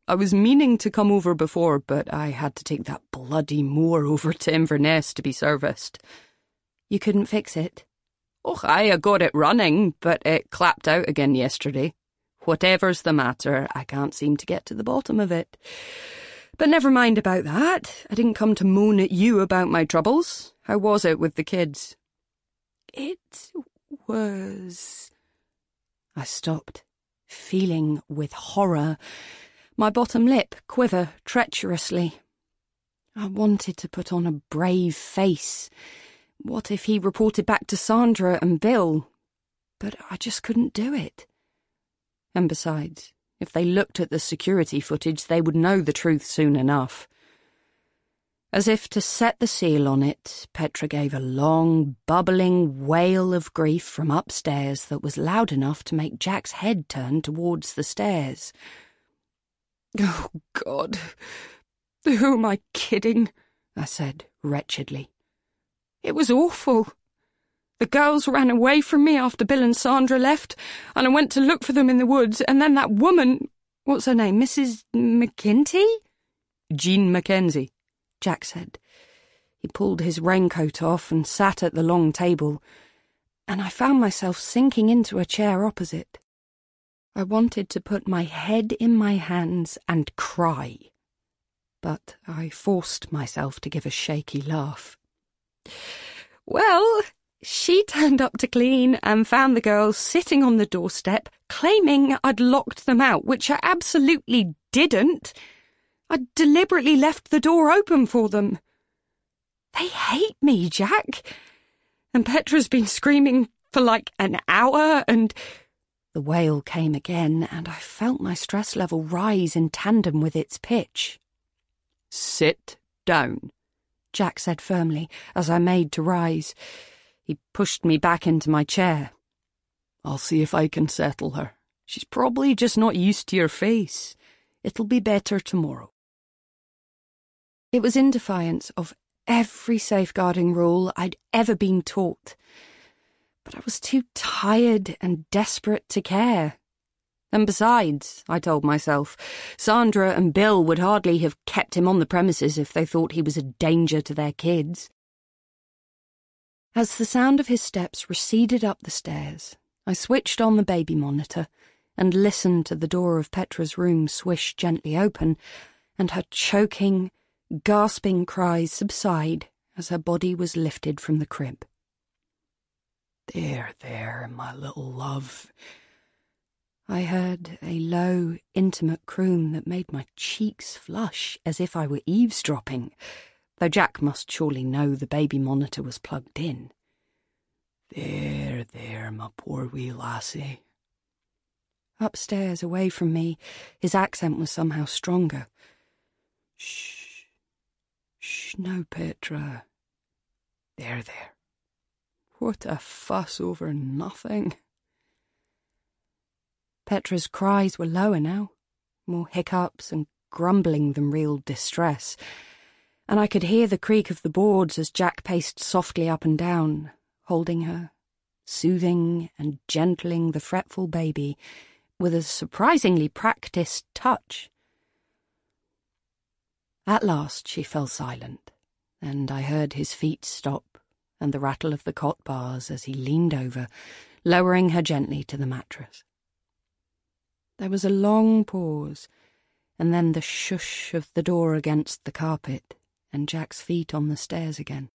I was meaning to come over before, but I had to take that bloody moor over to Inverness to be serviced. You couldn't fix it? Oh, I got it running, but it clapped out again yesterday. Whatever's the matter, I can't seem to get to the bottom of it. But never mind about that. I didn't come to moan at you about my troubles. How was it with the kids? It was... I stopped, feeling with horror my bottom lip quiver treacherously. I wanted to put on a brave face. What if he reported back to Sandra and Bill? But I just couldn't do it. And besides, if they looked at the security footage, they would know the truth soon enough. As if to set the seal on it, Petra gave a long, bubbling wail of grief from upstairs that was loud enough to make Jack's head turn towards the stairs. Oh, God. Who am I kidding? I said wretchedly. It was awful. The girls ran away from me after Bill and Sandra left, and I went to look for them in the woods, and then that woman, what's her name, Mrs. McKenty? Jean Mackenzie, Jack said. He pulled his raincoat off and sat at the long table, and I found myself sinking into a chair opposite. I wanted to put my head in my hands and cry, but I forced myself to give a shaky laugh. Well, she turned up to clean and found the girls sitting on the doorstep, claiming I'd locked them out, which I absolutely didn't. I deliberately left the door open for them. They hate me, Jack. And Petra's been screaming for like an hour, and... The wail came again, and I felt my stress level rise in tandem with its pitch. Sit down, Jack said firmly, as I made to rise. He pushed me back into my chair. I'll see if I can settle her. She's probably just not used to your face. It'll be better tomorrow. It was in defiance of every safeguarding rule I'd ever been taught. But I was too tired and desperate to care. And besides, I told myself, Sandra and Bill would hardly have kept him on the premises if they thought he was a danger to their kids. As the sound of his steps receded up the stairs, I switched on the baby monitor and listened to the door of Petra's room swish gently open and her choking, gasping cries subside as her body was lifted from the crib. There, my little love. I heard a low, intimate croon that made my cheeks flush as if I were eavesdropping, though Jack must surely know the baby monitor was plugged in. There, my poor wee lassie. Upstairs, away from me, his accent was somehow stronger. Shh, no, Petra. There. What a fuss over nothing. Petra's cries were lower now, more hiccups and grumbling than real distress, and I could hear the creak of the boards as Jack paced softly up and down, holding her, soothing and gentling the fretful baby with a surprisingly practiced touch. At last she fell silent, and I heard his feet stop and the rattle of the cot bars as he leaned over, lowering her gently to the mattress. There was a long pause, and then the shush of the door against the carpet, and Jack's feet on the stairs again.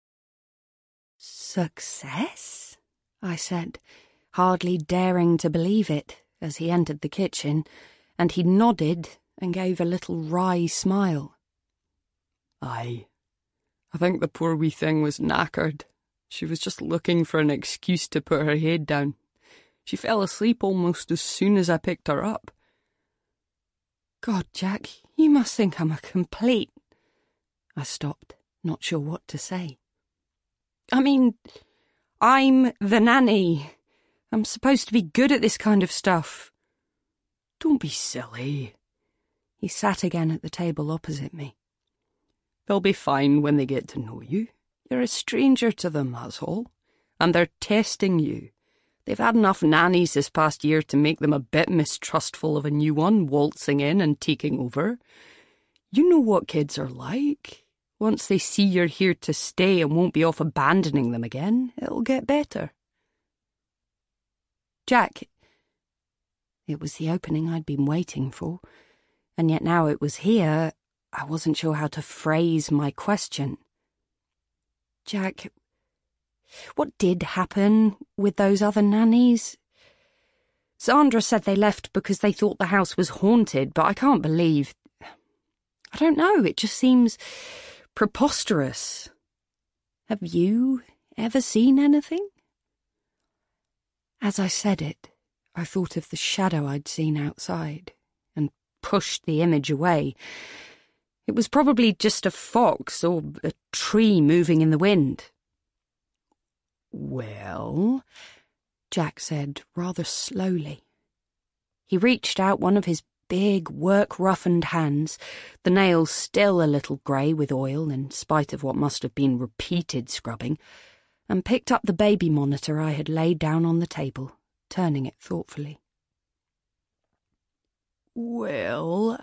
"Success?" I said, hardly daring to believe it, as he entered the kitchen, and he nodded and gave a little wry smile. Aye. I think the poor wee thing was knackered. She was just looking for an excuse to put her head down. She fell asleep almost as soon as I picked her up. God, Jack, you must think I'm a complete... I stopped, not sure what to say. I mean, I'm the nanny. I'm supposed to be good at this kind of stuff. Don't be silly. He sat again at the table opposite me. They'll be fine when they get to know you. You're a stranger to them, that's all. And they're testing you. They've had enough nannies this past year to make them a bit mistrustful of a new one waltzing in and taking over. You know what kids are like. Once they see you're here to stay and won't be off abandoning them again, it'll get better. Jack. It was the opening I'd been waiting for, and yet now it was here, I wasn't sure how to phrase my question. Jack, what did happen with those other nannies? Sandra said they left because they thought the house was haunted, but I can't believe... I don't know, it just seems preposterous. Have you ever seen anything? As I said it, I thought of the shadow I'd seen outside and pushed the image away. It was probably just a fox or a tree moving in the wind. Well, Jack said rather slowly. He reached out one of his big, work-roughened hands, the nails still a little grey with oil in spite of what must have been repeated scrubbing, and picked up the baby monitor I had laid down on the table, turning it thoughtfully. Well,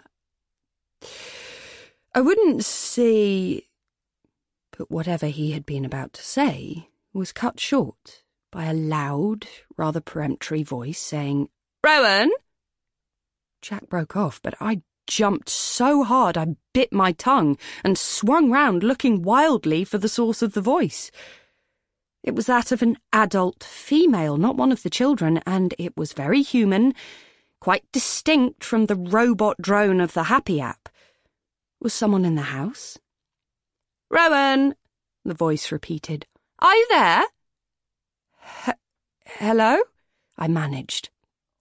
I wouldn't say... But whatever he had been about to say was cut short by a loud, rather peremptory voice saying, "Rowan!" Jack broke off, but I jumped so hard I bit my tongue and swung round looking wildly for the source of the voice. It was that of an adult female, not one of the children, and it was very human, quite distinct from the robot drone of the Happy app. Was someone in the house? "Rowan," the voice repeated. "Are you there?" Hello? I managed.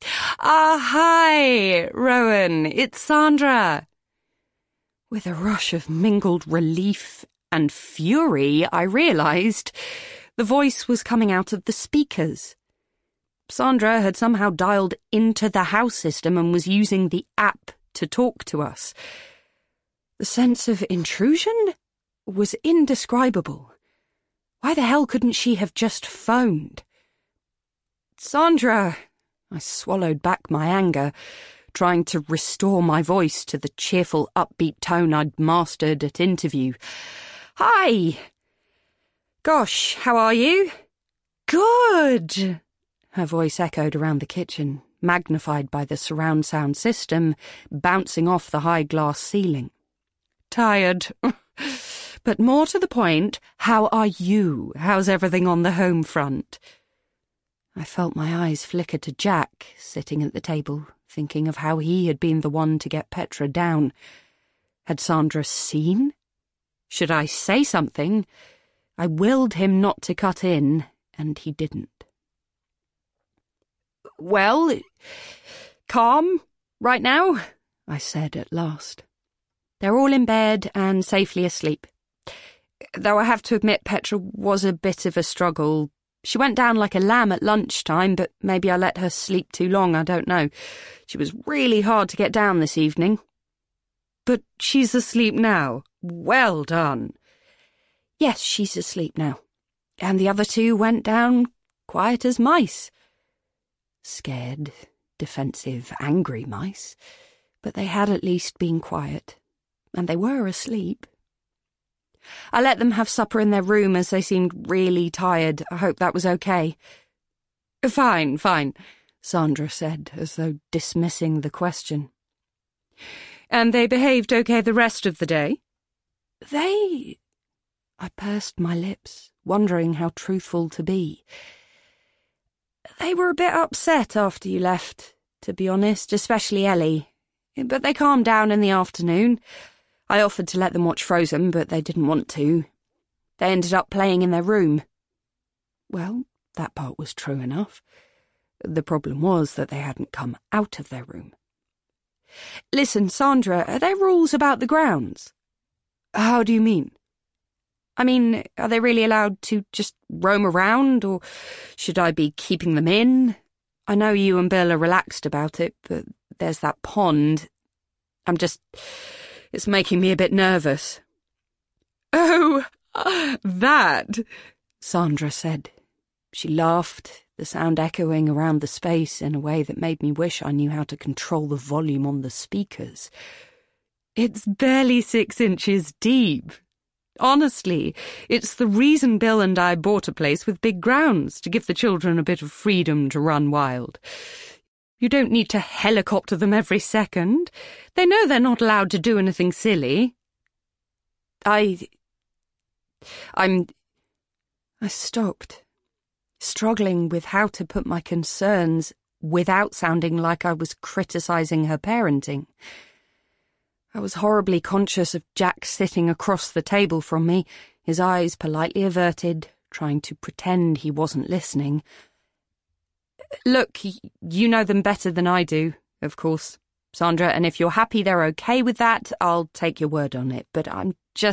Hi, Rowan, it's Sandra." With a rush of mingled relief and fury, I realised the voice was coming out of the speakers. Sandra had somehow dialed into the house system and was using the app to talk to us. The sense of intrusion was indescribable. Why the hell couldn't she have just phoned? "Sandra," I swallowed back my anger, trying to restore my voice to the cheerful, upbeat tone I'd mastered at interview. "Hi! Gosh, how are you?" "Good!" Her voice echoed around the kitchen, magnified by the surround sound system bouncing off the high glass ceiling. "Tired. But more to the point, how are you? How's everything on the home front?" I felt my eyes flicker to Jack, sitting at the table, thinking of how he had been the one to get Petra down. Had Sandra seen? Should I say something? I willed him not to cut in, and he didn't. "Well, calm, right now," I said at last. "They're all in bed and safely asleep. Though I have to admit Petra was a bit of a struggle. She went down like a lamb at lunchtime, but maybe I let her sleep too long, I don't know. She was really hard to get down this evening." "But she's asleep now. Well done." "Yes, she's asleep now. And the other two went down quiet as mice. Scared, defensive, angry mice. But they had at least been quiet. And they were asleep. I let them have supper in their room as they seemed really tired. I hope that was okay." Fine, Sandra said, as though dismissing the question. "And they behaved okay the rest of the day?" "They..." I pursed my lips, wondering how truthful to be. "They were a bit upset after you left, to be honest, especially Ellie. But they calmed down in the afternoon. I offered to let them watch Frozen, but they didn't want to. They ended up playing in their room." Well, that part was true enough. The problem was that they hadn't come out of their room. "Listen, Sandra, are there rules about the grounds?" "How do you mean?" "I mean, are they really allowed to just roam around, or should I be keeping them in? I know you and Bill are relaxed about it, but there's that pond. It's making me a bit nervous." "Oh, that," Sandra said. She laughed, the sound echoing around the space in a way that made me wish I knew how to control the volume on the speakers. It's barely 6 inches deep. Honestly, it's the reason Bill and I bought a place with big grounds, to give the children a bit of freedom to run wild. You don't need to helicopter them every second. They know they're not allowed to do anything silly. I stopped, struggling with how to put my concerns without sounding like I was criticising her parenting. I was horribly conscious of Jack sitting across the table from me, his eyes politely averted, trying to pretend he wasn't listening. Look, you know them better than I do, of course, Sandra, and if you're happy they're okay with that, I'll take your word on it. But I'm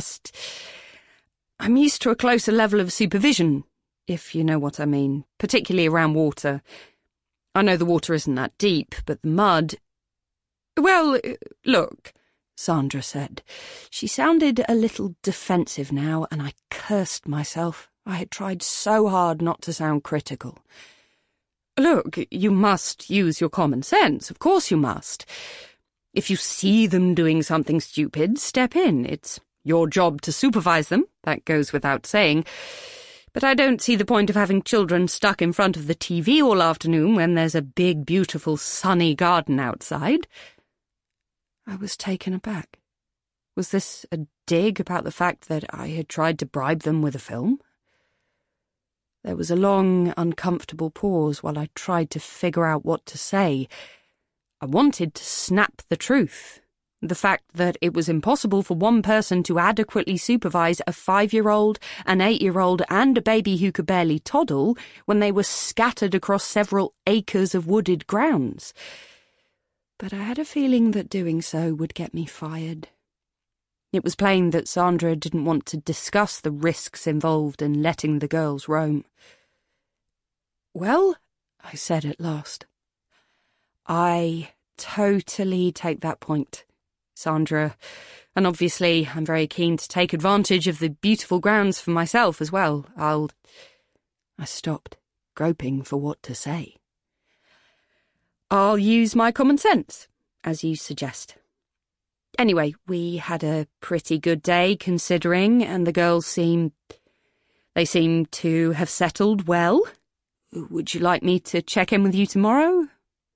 used to a closer level of supervision, if you know what I mean, particularly around water. I know the water isn't that deep, but the mud... Well, look, Sandra said. She sounded a little defensive now, and I cursed myself. I had tried so hard not to sound critical. Look, you must use your common sense, of course you must. If you see them doing something stupid, step in. It's your job to supervise them, that goes without saying. But I don't see the point of having children stuck in front of the TV all afternoon when there's a big, beautiful, sunny garden outside. I was taken aback. Was this a dig about the fact that I had tried to bribe them with a film? There was a long, uncomfortable pause while I tried to figure out what to say. I wanted to snap the truth. The fact that it was impossible for one person to adequately supervise a 5-year-old, an 8-year-old, and a baby who could barely toddle when they were scattered across several acres of wooded grounds. But I had a feeling that doing so would get me fired. It was plain that Sandra didn't want to discuss the risks involved in letting the girls roam. "Well," I said at last, "I totally take that point, Sandra, and obviously I'm very keen to take advantage of the beautiful grounds for myself as well. I stopped, groping for what to say. "I'll use my common sense, as you suggest. Anyway, we had a pretty good day, considering, and the girls seem to have settled well. Would you like me to check in with you tomorrow?"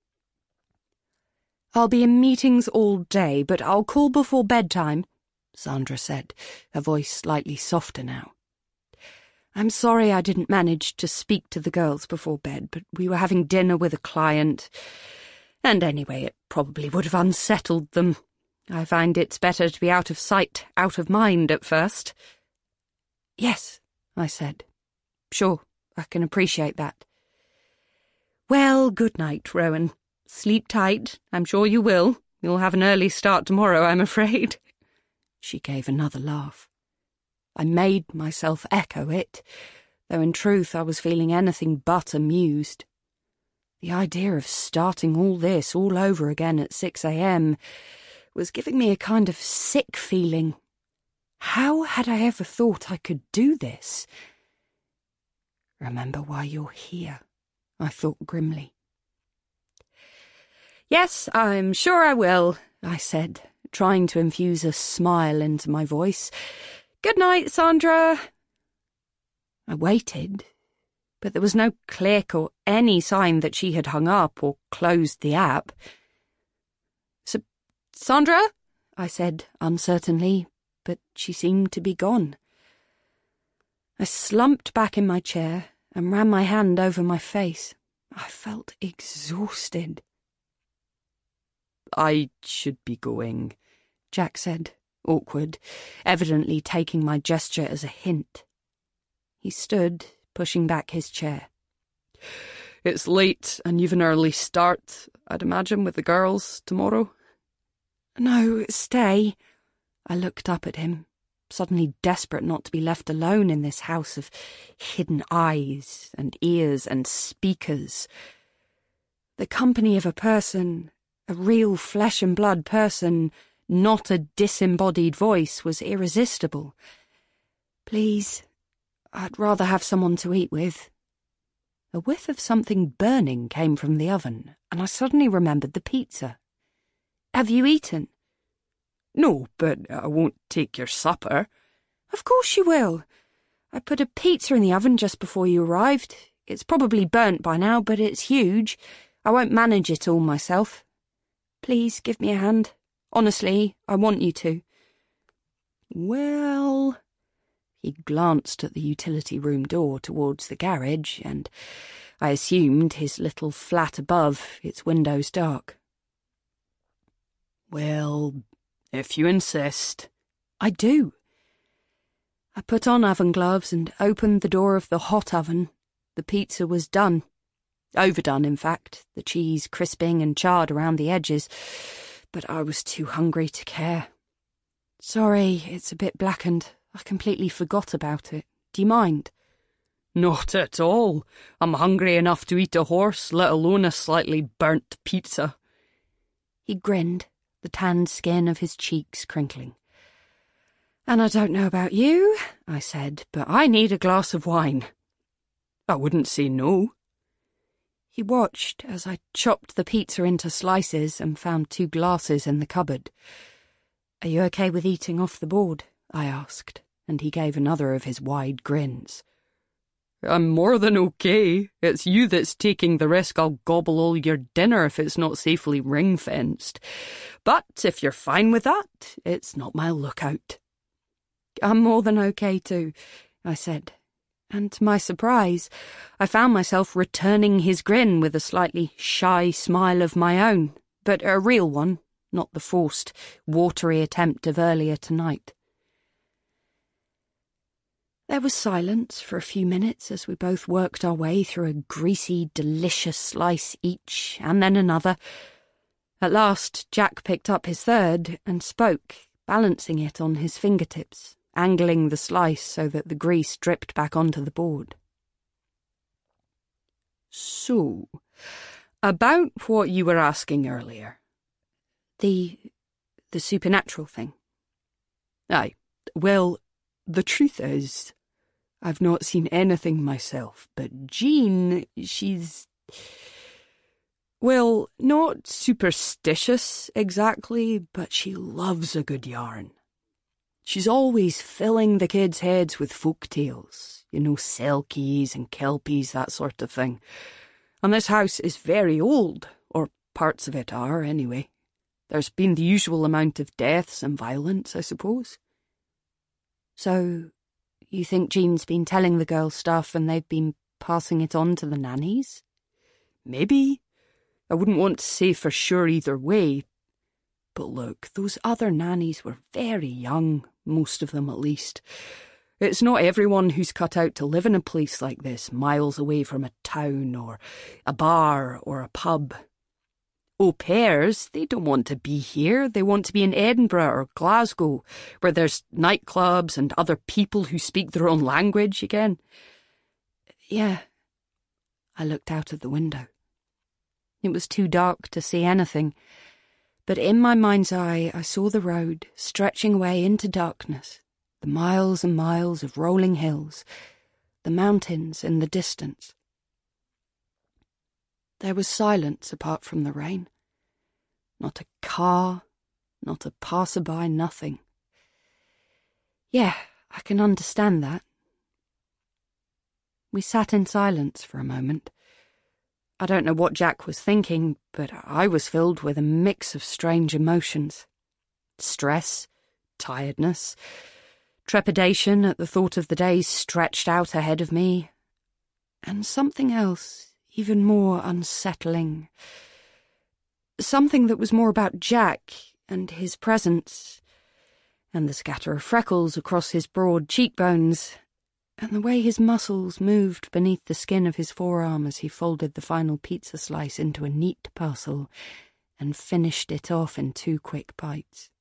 "I'll be in meetings all day, but I'll call before bedtime," Sandra said, her voice slightly softer now. "I'm sorry I didn't manage to speak to the girls before bed, but we were having dinner with a client, and anyway, it probably would have unsettled them. I find it's better to be out of sight, out of mind at first." "Yes," I said. "Sure, I can appreciate that." "Well, good night, Rowan. Sleep tight. I'm sure you will. You'll have an early start tomorrow, I'm afraid." She gave another laugh. I made myself echo it, though in truth I was feeling anything but amused. The idea of starting all this all over again at 6 a.m. was giving me a kind of sick feeling. How had I ever thought I could do this? "Remember why you're here," I thought grimly. "Yes, I'm sure I will," I said, trying to infuse a smile into my voice. "Good night, Sandra." I waited, but there was no click or any sign that she had hung up or closed the app. "Sandra?" I said uncertainly, but she seemed to be gone. I slumped back in my chair and ran my hand over my face. I felt exhausted. "I should be going," Jack said, awkward, evidently taking my gesture as a hint. He stood, pushing back his chair. "It's late, and you've an early start, I'd imagine, with the girls tomorrow." "No, stay." I looked up at him, suddenly desperate not to be left alone in this house of hidden eyes and ears and speakers. The company of a person, a real flesh-and-blood person, not a disembodied voice, was irresistible. "Please, I'd rather have someone to eat with." A whiff of something burning came from the oven, and I suddenly remembered the pizza. "Have you eaten?" "No, but I won't take your supper." "Of course you will. I put a pizza in the oven just before you arrived. It's probably burnt by now, but it's huge. I won't manage it all myself. Please give me a hand. Honestly, I want you to." "Well..." He glanced at the utility room door towards the garage, and I assumed his little flat above, its windows dark. "Well, if you insist." "I do." I put on oven gloves and opened the door of the hot oven. The pizza was done. Overdone, in fact, the cheese crisping and charred around the edges, but I was too hungry to care. "Sorry, it's a bit blackened. I completely forgot about it. Do you mind?" "Not at all. I'm hungry enough to eat a horse, let alone a slightly burnt pizza." He grinned, the tanned skin of his cheeks crinkling. "And I don't know about you," I said, "but I need a glass of wine." "I wouldn't say no." He watched as I chopped the pizza into slices and found 2 glasses in the cupboard. "Are you okay with eating off the board?" I asked, and he gave another of his wide grins. "I'm more than okay. It's you that's taking the risk I'll gobble all your dinner if it's not safely ring-fenced. But if you're fine with that, it's not my lookout." "I'm more than okay too," I said, and to my surprise, I found myself returning his grin with a slightly shy smile of my own, but a real one, not the forced, watery attempt of earlier tonight. There was silence for a few minutes as we both worked our way through a greasy, delicious slice each, and then another. At last, Jack picked up his third and spoke, balancing it on his fingertips, angling the slice so that the grease dripped back onto the board. "So, about what you were asking earlier." The supernatural thing." "Aye, well, the truth is, I've not seen anything myself, but Jean, she's... well, not superstitious exactly, but she loves a good yarn. She's always filling the kids' heads with folk tales, selkies and kelpies, that sort of thing. And this house is very old, or parts of it are, anyway. There's been the usual amount of deaths and violence, I suppose." "So, you think Jean's been telling the girls stuff and they've been passing it on to the nannies?" "Maybe. I wouldn't want to say for sure either way. But look, those other nannies were very young, most of them at least. It's not everyone who's cut out to live in a place like this, miles away from a town or a bar or a pub. Au pairs, they don't want to be here. They want to be in Edinburgh or Glasgow, where there's nightclubs and other people who speak their own language again." "Yeah." I looked out of the window. It was too dark to see anything, but in my mind's eye I saw the road stretching away into darkness, the miles and miles of rolling hills, the mountains in the distance. There was silence apart from the rain. Not a car, not a passerby, nothing. Yeah, I can understand that. We sat in silence for a moment. I don't know what Jack was thinking, but I was filled with a mix of strange emotions. Stress, tiredness, trepidation at the thought of the days stretched out ahead of me, and something else even more unsettling. Something that was more about Jack and his presence, and the scatter of freckles across his broad cheekbones, and the way his muscles moved beneath the skin of his forearm as he folded the final pizza slice into a neat parcel and finished it off in 2 quick bites.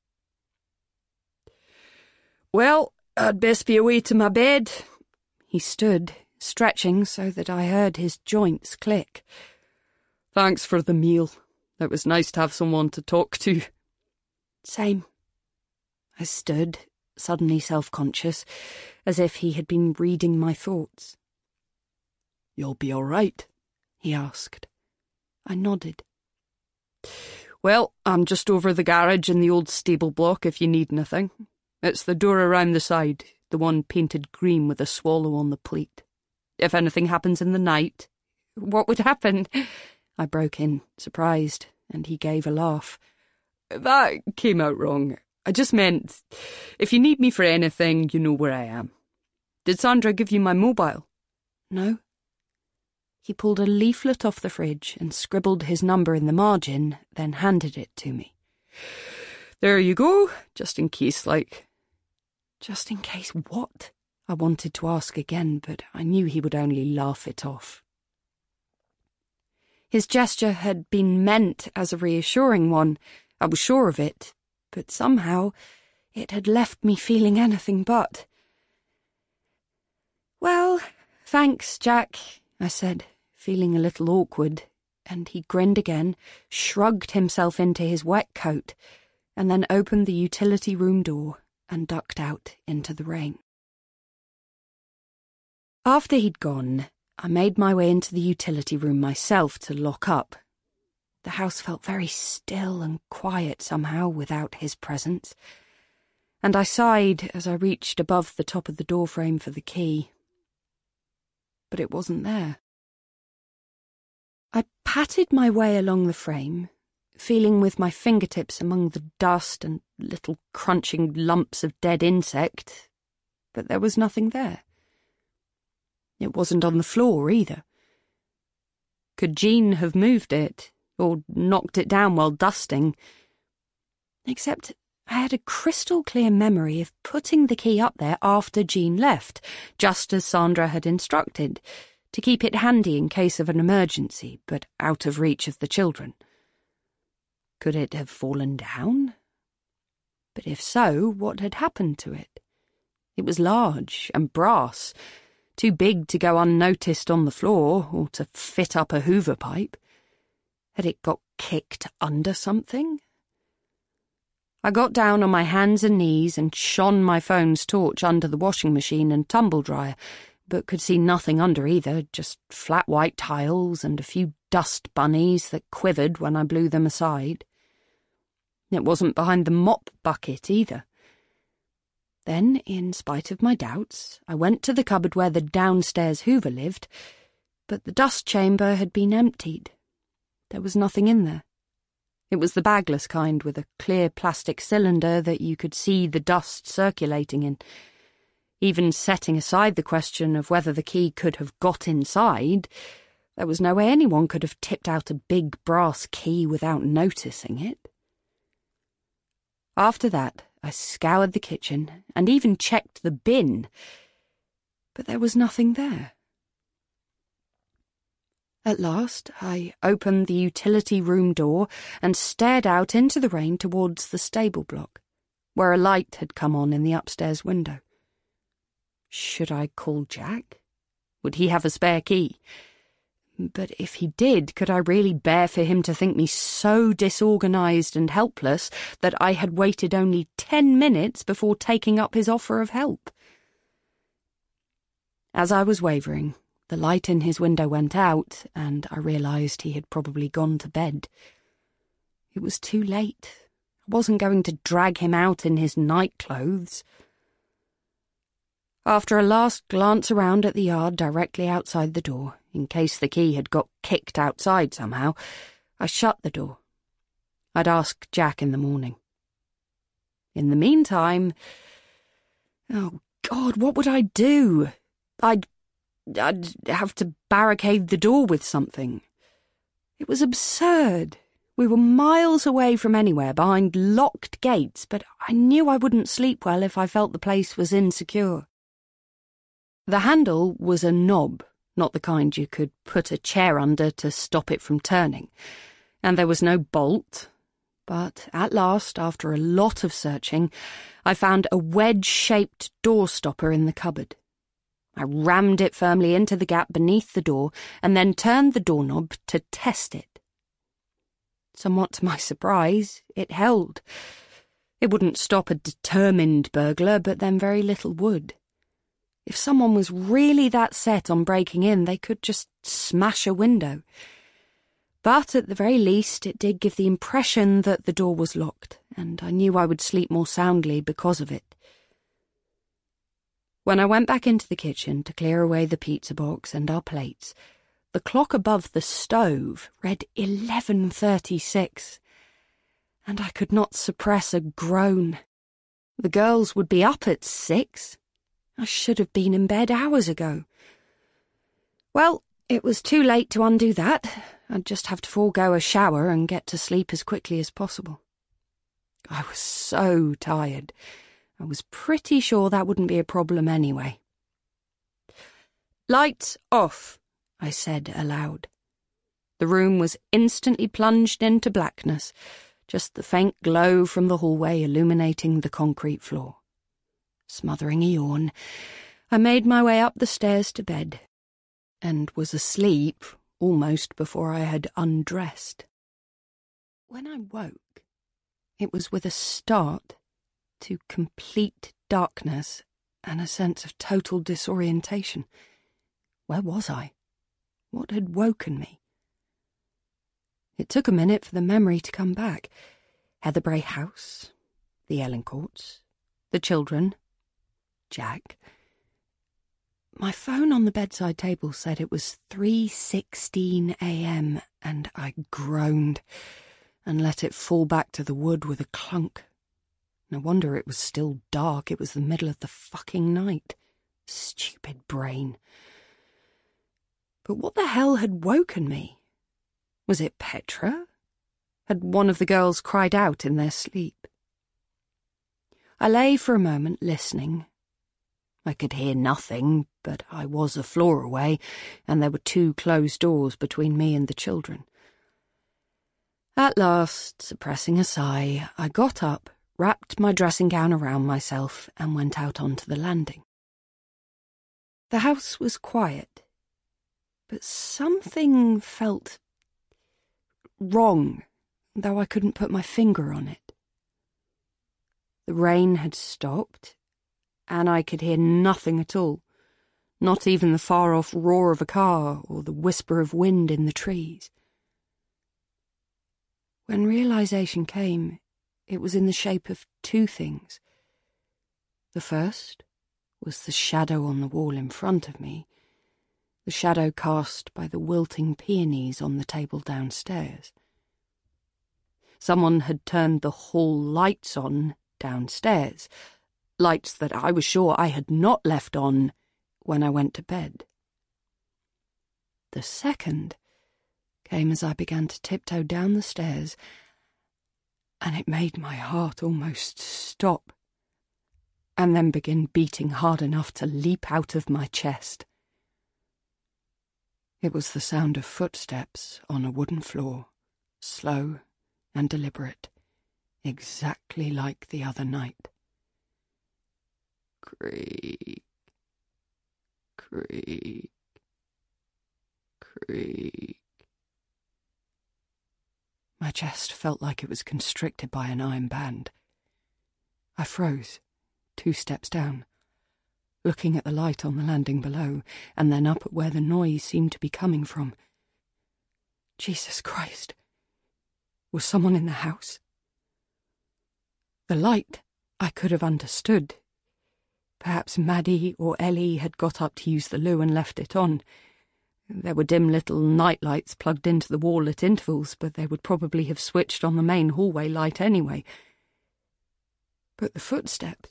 "Well, I'd best be away to my bed." He stood, stretching so that I heard his joints click. "Thanks for the meal. It was nice to have someone to talk to." "Same." I stood, suddenly self-conscious, as if he had been reading my thoughts. "You'll be all right?" he asked. I nodded. "Well, I'm just over the garage in the old stable block if you need anything. It's the door around the side, the one painted green with a swallow on the pleat. If anything happens in the night—" "What would happen?" I broke in, surprised, and he gave a laugh. "That came out wrong. I just meant, if you need me for anything, you know where I am. Did Sandra give you my mobile?" "No." He pulled a leaflet off the fridge and scribbled his number in the margin, then handed it to me. "There you go, just in case, like." "Just in case what?" I wanted to ask again, but I knew he would only laugh it off. His gesture had been meant as a reassuring one, I was sure of it, but somehow it had left me feeling anything but. "Well, thanks, Jack," I said, feeling a little awkward, and he grinned again, shrugged himself into his wet coat, and then opened the utility room door and ducked out into the rain. After he'd gone, I made my way into the utility room myself to lock up. The house felt very still and quiet somehow without his presence, and I sighed as I reached above the top of the doorframe for the key. But it wasn't there. I patted my way along the frame, feeling with my fingertips among the dust and little crunching lumps of dead insect, but there was nothing there. It wasn't on the floor either. Could Jean have moved it, or knocked it down while dusting? Except I had a crystal-clear memory of putting the key up there after Jean left, just as Sandra had instructed, to keep it handy in case of an emergency, but out of reach of the children. Could it have fallen down? But if so, what had happened to it? It was large and brass, too big to go unnoticed on the floor or to fit up a Hoover pipe. Had it got kicked under something? I got down on my hands and knees and shone my phone's torch under the washing machine and tumble dryer, but could see nothing under either, just flat white tiles and a few dust bunnies that quivered when I blew them aside. It wasn't behind the mop bucket either. Then, in spite of my doubts, I went to the cupboard where the downstairs Hoover lived, but the dust chamber had been emptied. There was nothing in there. It was the bagless kind with a clear plastic cylinder that you could see the dust circulating in. Even setting aside the question of whether the key could have got inside, there was no way anyone could have tipped out a big brass key without noticing it. After that, I scoured the kitchen and even checked the bin, but there was nothing there. At last, I opened the utility room door and stared out into the rain towards the stable block, where a light had come on in the upstairs window. Should I call Jack? Would he have a spare key? But if he did, could I really bear for him to think me so disorganised and helpless that I had waited only 10 minutes before taking up his offer of help? As I was wavering, the light in his window went out, and I realised he had probably gone to bed. It was too late. I wasn't going to drag him out in his nightclothes. After a last glance around at the yard directly outside the door, in case the key had got kicked outside somehow, I shut the door. I'd ask Jack in the morning. In the meantime, oh God, what would I do? I'd have to barricade the door with something. It was absurd. We were miles away from anywhere, behind locked gates, but I knew I wouldn't sleep well if I felt the place was insecure. The handle was a knob, not the kind you could put a chair under to stop it from turning, and there was no bolt. But at last, after a lot of searching, I found a wedge-shaped door stopper in the cupboard. I rammed it firmly into the gap beneath the door and then turned the doorknob to test it. Somewhat to my surprise, it held. It wouldn't stop a determined burglar, but then very little would. If someone was really that set on breaking in, they could just smash a window. But at the very least, it did give the impression that the door was locked, and I knew I would sleep more soundly because of it. When I went back into the kitchen to clear away the pizza box and our plates, the clock above the stove read 11:36, and I could not suppress a groan. The girls would be up at 6. I should have been in bed hours ago. Well, it was too late to undo that. I'd just have to forego a shower and get to sleep as quickly as possible. I was so tired. I was pretty sure that wouldn't be a problem anyway. "Lights off," I said aloud. The room was instantly plunged into blackness, just the faint glow from the hallway illuminating the concrete floor. Smothering a yawn, I made my way up the stairs to bed, and was asleep almost before I had undressed. When I woke, it was with a start to complete darkness and a sense of total disorientation. Where was I? What had woken me? It took a minute for the memory to come back. Heatherbrae House, the Ellencourts, the children, Jack. My phone on the bedside table said it was 3:16 a.m, and I groaned and let it fall back to the wood with a clunk. No wonder it was still dark. It was the middle of the fucking night. Stupid brain. But what the hell had woken me? Was it Petra? Had one of the girls cried out in their sleep? I lay for a moment listening. I could hear nothing, but I was a floor away, and there were 2 closed doors between me and the children. At last, suppressing a sigh, I got up, wrapped my dressing gown around myself, and went out onto the landing. The house was quiet, but something felt wrong, though I couldn't put my finger on it. The rain had stopped, and I could hear nothing at all, not even the far-off roar of a car or the whisper of wind in the trees. When realization came, it was in the shape of 2 things. The first was the shadow on the wall in front of me, the shadow cast by the wilting peonies on the table downstairs. Someone had turned the hall lights on downstairs, lights that I was sure I had not left on when I went to bed. The second came as I began to tiptoe down the stairs, and it made my heart almost stop, and then begin beating hard enough to leap out of my chest. It was the sound of footsteps on a wooden floor, slow and deliberate, exactly like the other night. Creak, creak, creak. My chest felt like it was constricted by an iron band. I froze, 2 steps down, looking at the light on the landing below, and then up at where the noise seemed to be coming from. Jesus Christ! Was someone in the house? The light I could have understood. Perhaps Maddie or Ellie had got up to use the loo and left it on. There were dim little night lights plugged into the wall at intervals, but they would probably have switched on the main hallway light anyway. But the footsteps...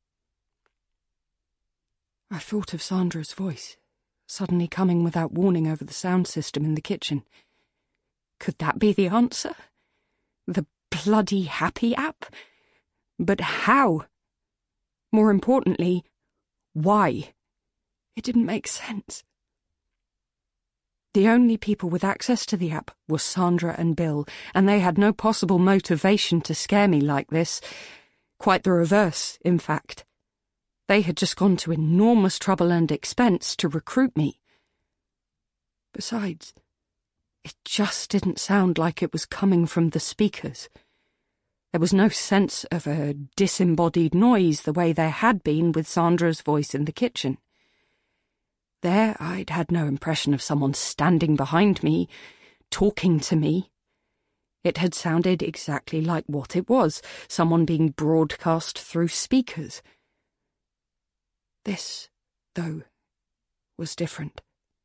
I thought of Sandra's voice, suddenly coming without warning over the sound system in the kitchen. Could that be the answer? The bloody Happy app? But how? More importantly, why? It didn't make sense. The only people with access to the app were Sandra and Bill, and they had no possible motivation to scare me like this. Quite the reverse, in fact. They had just gone to enormous trouble and expense to recruit me. Besides, it just didn't sound like it was coming from the speakers. There was no sense of a disembodied noise the way there had been with Sandra's voice in the kitchen. There I'd had no impression of someone standing behind me, talking to me. It had sounded exactly like what it was, someone being broadcast through speakers. This, though, was different.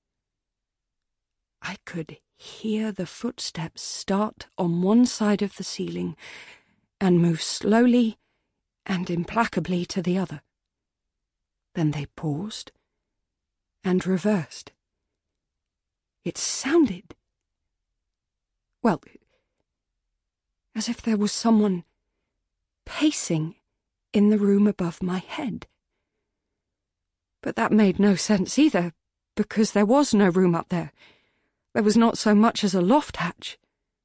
I could hear the footsteps start on one side of the ceiling and move slowly and implacably to the other. Then they paused and reversed. It sounded, well, as if there was someone pacing in the room above my head. But that made no sense either, because there was no room up there. There was not so much as a loft hatch.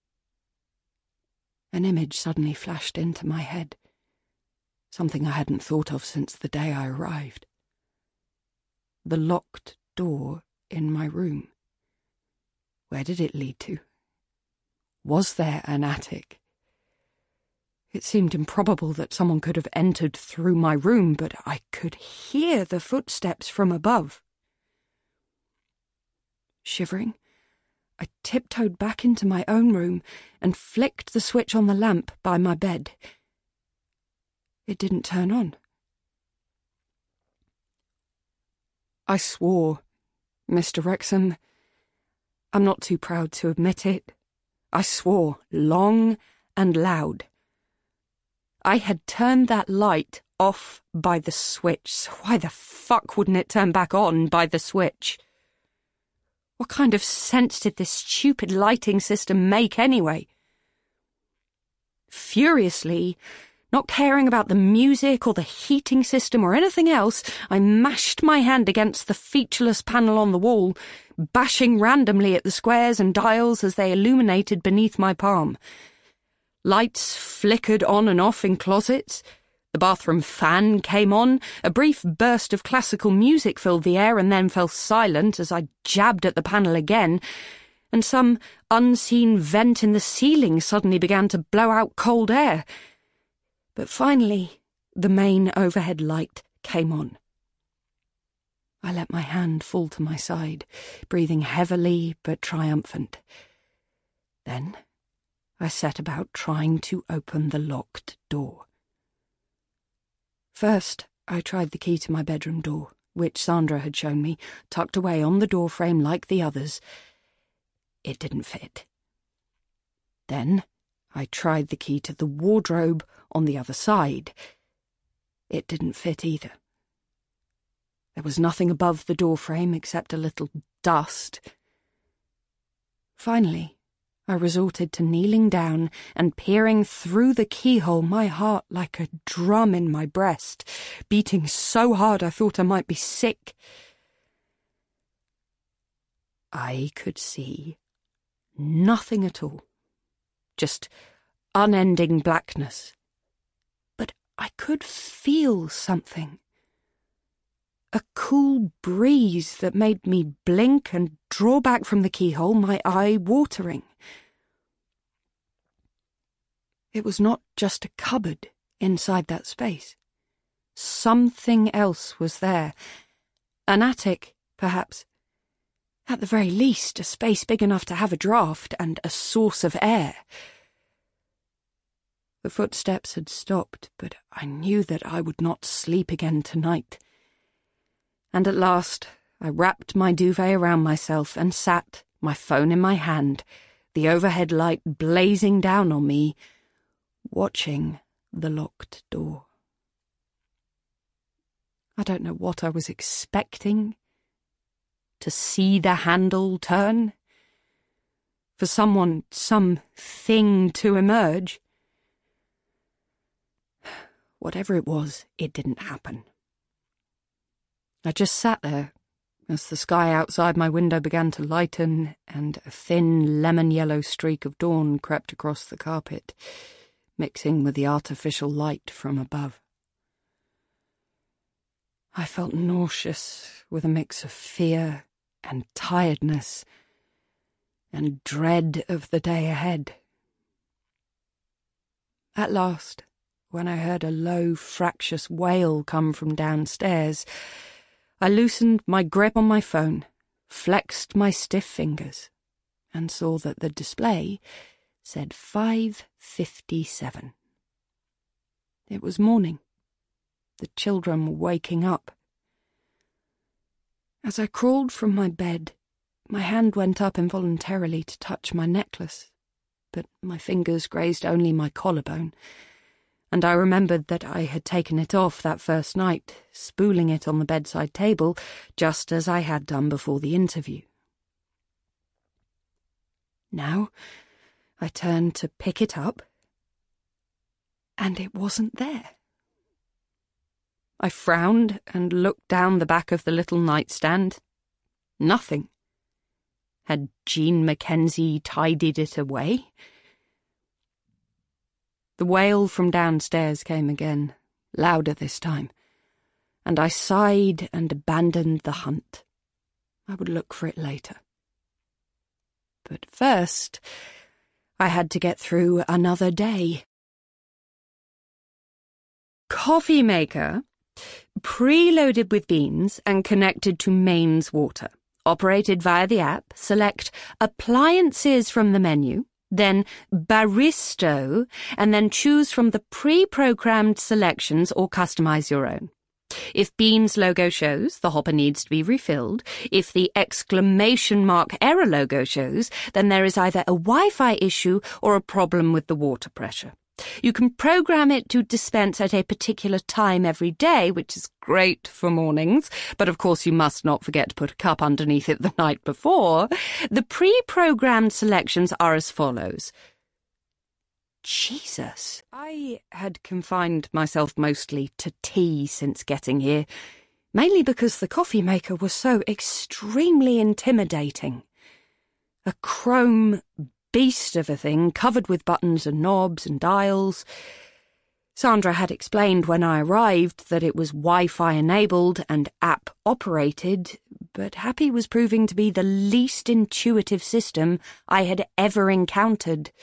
An image suddenly flashed into my head, something I hadn't thought of since the day I arrived. The locked door in my room. Where did it lead to? Was there an attic? It seemed improbable that someone could have entered through my room, but I could hear the footsteps from above. Shivering, I tiptoed back into my own room and flicked the switch on the lamp by my bed. It didn't turn on. I swore, Mr. Wrexham. I'm not too proud to admit it. I swore long and loud. I had turned that light off by the switch, so why the fuck wouldn't it turn back on by the switch? What kind of sense did this stupid lighting system make anyway? Furiously, not caring about the music or the heating system or anything else, I mashed my hand against the featureless panel on the wall, bashing randomly at the squares and dials as they illuminated beneath my palm. Lights flickered on and off in closets. The bathroom fan came on. A brief burst of classical music filled the air and then fell silent as I jabbed at the panel again, and some unseen vent in the ceiling suddenly began to blow out cold air. But finally, the main overhead light came on. I let my hand fall to my side, breathing heavily but triumphant. Then I set about trying to open the locked door. First, I tried the key to my bedroom door, which Sandra had shown me, tucked away on the doorframe like the others. It didn't fit. Then I tried the key to the wardrobe on the other side. It didn't fit either. There was nothing above the doorframe except a little dust. Finally, I resorted to kneeling down and peering through the keyhole, my heart like a drum in my breast, beating so hard I thought I might be sick. I could see nothing at all, just unending blackness. But I could feel something. A cool breeze that made me blink and draw back from the keyhole, my eye watering. It was not just a cupboard inside that space. Something else was there. An attic, perhaps. At the very least, a space big enough to have a draught and a source of air. The footsteps had stopped, but I knew that I would not sleep again tonight. And at last, I wrapped my duvet around myself and sat, my phone in my hand, the overhead light blazing down on me, watching the locked door. I don't know what I was expecting. To see the handle turn? For something to emerge? Whatever it was, it didn't happen. I just sat there as the sky outside my window began to lighten and a thin lemon-yellow streak of dawn crept across the carpet, mixing with the artificial light from above. I felt nauseous with a mix of fear and tiredness and dread of the day ahead. At last, when I heard a low, fractious wail come from downstairs, I loosened my grip on my phone, flexed my stiff fingers, and saw that the display said 5:57. It was morning. The children were waking up. As I crawled from my bed, my hand went up involuntarily to touch my necklace, but my fingers grazed only my collarbone, and I remembered that I had taken it off that first night, spooling it on the bedside table, just as I had done before the interview. Now, I turned to pick it up, and it wasn't there. I frowned and looked down the back of the little nightstand. Nothing. Had Jean Mackenzie tidied it away? The wail from downstairs came again, louder this time, and I sighed and abandoned the hunt. I would look for it later. But first, I had to get through another day. Coffee maker, preloaded with beans and connected to mains water. Operated via the app, select appliances from the menu, then Baristo, and then choose from the pre-programmed selections or customize your own. If Beans logo shows, the hopper needs to be refilled. If the exclamation mark error logo shows, then there is either a Wi-Fi issue or a problem with the water pressure. You can program it to dispense at a particular time every day, which is great for mornings, but of course you must not forget to put a cup underneath it the night before. The pre-programmed selections are as follows. Jesus, I had confined myself mostly to tea since getting here, mainly because the coffee maker was so extremely intimidating. A chrome beast of a thing, covered with buttons and knobs and dials. Sandra had explained when I arrived that it was Wi-Fi enabled and app operated, but Happy was proving to be the least intuitive system I had ever encountered.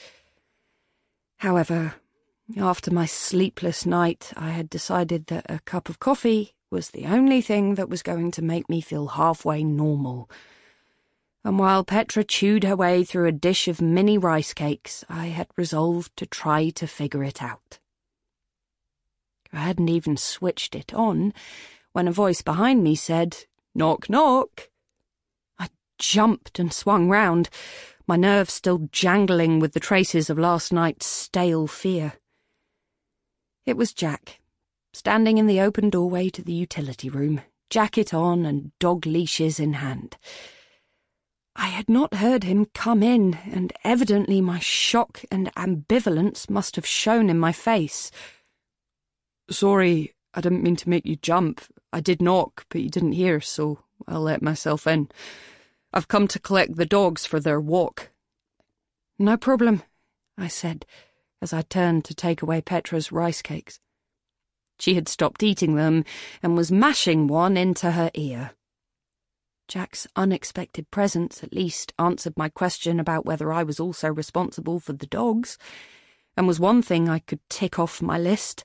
However, after my sleepless night, I had decided that a cup of coffee was the only thing that was going to make me feel halfway normal. And while Petra chewed her way through a dish of mini rice cakes, I had resolved to try to figure it out. I hadn't even switched it on when a voice behind me said, "Knock, knock." I jumped and swung round, my nerves still jangling with the traces of last night's stale fear. It was Jack, standing in the open doorway to the utility room, jacket on and dog leashes in hand. I had not heard him come in, and evidently my shock and ambivalence must have shown in my face. "Sorry, I didn't mean to make you jump. I did knock, but you didn't hear, so I'll let myself in. I've come to collect the dogs for their walk." "No problem," I said, as I turned to take away Petra's rice cakes. She had stopped eating them and was mashing one into her ear. Jack's unexpected presence at least answered my question about whether I was also responsible for the dogs, and was one thing I could tick off my list.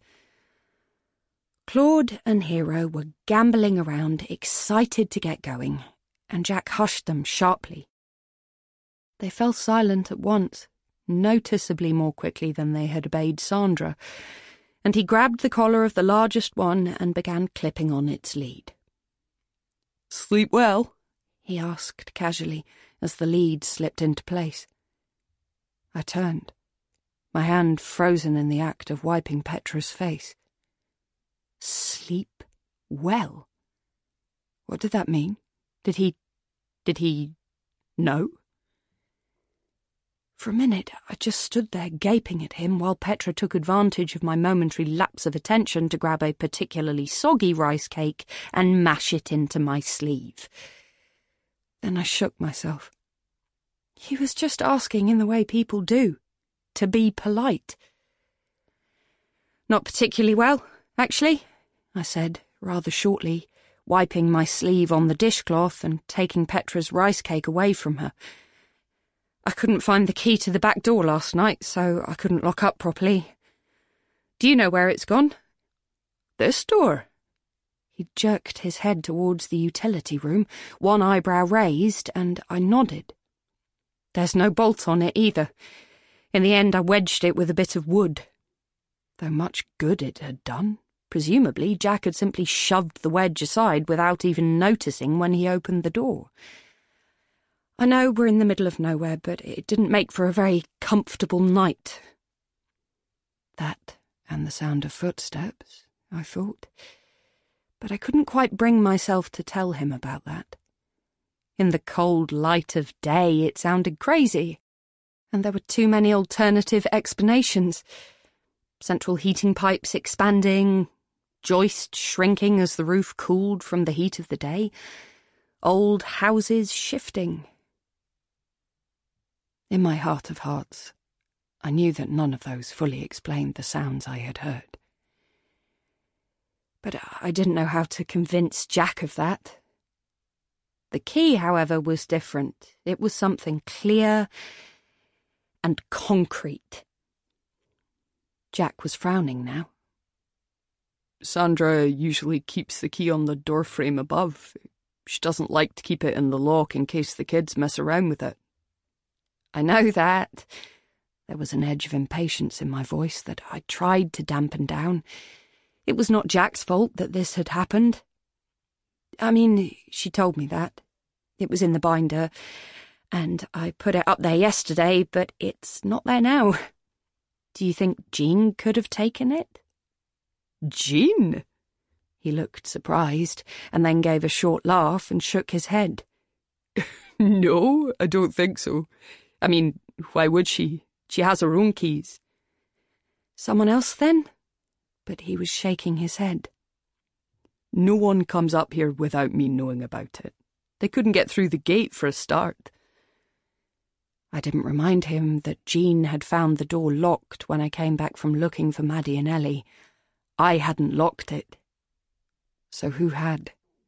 Claude and Hero were gambolling around, excited to get going, and Jack hushed them sharply. They fell silent at once, noticeably more quickly than they had obeyed Sandra, and he grabbed the collar of the largest one and began clipping on its lead. "Sleep well?" he asked casually as the lead slipped into place. I turned, my hand frozen in the act of wiping Petra's face. Sleep well? What did that mean? Did he know? For a minute, I just stood there gaping at him while Petra took advantage of my momentary lapse of attention to grab a particularly soggy rice cake and mash it into my sleeve. Then I shook myself. He was just asking in the way people do, to be polite. "Not particularly well, actually," I said, rather shortly, wiping my sleeve on the dishcloth and taking Petra's rice cake away from her. "I couldn't find the key to the back door last night, so I couldn't lock up properly. Do you know where it's gone?" "This door?" He jerked his head towards the utility room, one eyebrow raised, and I nodded. There's no bolt on it either. In the end I wedged it with a bit of wood. Though much good it had done. Presumably Jack had simply shoved the wedge aside without even noticing when he opened the door. I know we're in the middle of nowhere, but it didn't make for a very comfortable night. That and the sound of footsteps, I thought. But I couldn't quite bring myself to tell him about that. In the cold light of day it sounded crazy, and there were too many alternative explanations. Central heating pipes expanding, joist shrinking as the roof cooled from the heat of the day, old houses shifting. In my heart of hearts, I knew that none of those fully explained the sounds I had heard. But I didn't know how to convince Jack of that. The key, however, was different. It was something clear and concrete. Jack was frowning now. Sandra usually keeps the key on the doorframe above. She doesn't like to keep it in the lock in case the kids mess around with it. I know that. There was an edge of impatience in my voice that I tried to dampen down. It was not Jack's fault that this had happened. I mean, she told me that. It was in the binder, and I put it up there yesterday, but it's not there now. Do you think Jean could have taken it? Jean? He looked surprised, and then gave a short laugh and shook his head. No, I don't think so. I mean, why would she? She has her own keys. Someone else, then? But he was shaking his head. No one comes up here without me knowing about it. They couldn't get through the gate for a start. I didn't remind him that Jean had found the door locked when I came back from looking for Maddie and Ellie. I hadn't locked it. So who had?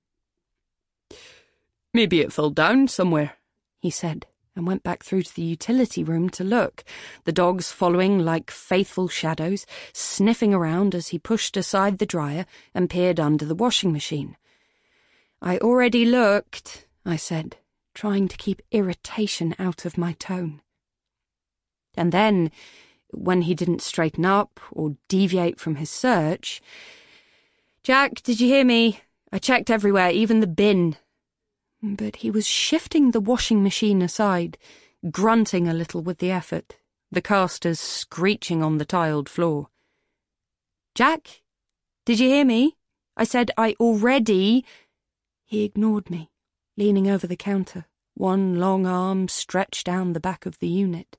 Maybe it fell down somewhere, he said, and went back through to the utility room to look, the dogs following like faithful shadows, sniffing around as he pushed aside the dryer and peered under the washing machine. I already looked, I said, trying to keep irritation out of my tone. And then, when he didn't straighten up or deviate from his search, "Jack, did you hear me? I checked everywhere, even the bin." But he was shifting the washing machine aside, grunting a little with the effort, the casters screeching on the tiled floor. "Jack, did you hear me? I said I already—" He ignored me, leaning over the counter, one long arm stretched down the back of the unit.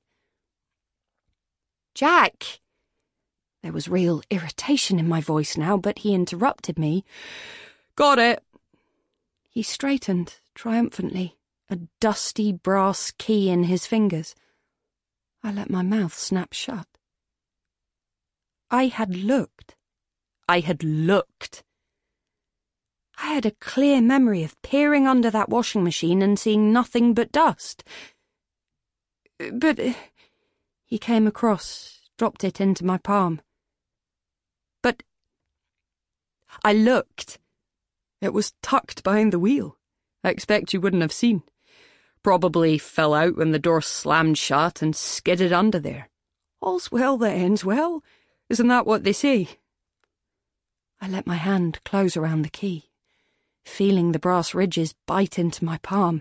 "Jack!" There was real irritation in my voice now, but he interrupted me. "Got it!" He straightened triumphantly, a dusty brass key in his fingers. I let my mouth snap shut. I had looked. I had a clear memory of peering under that washing machine and seeing nothing but dust. But he came across, dropped it into my palm. But I looked. It was tucked behind the wheel. I expect you wouldn't have seen. Probably fell out when the door slammed shut and skidded under there. All's well that ends well. Isn't that what they say? I let my hand close around the key, feeling the brass ridges bite into my palm.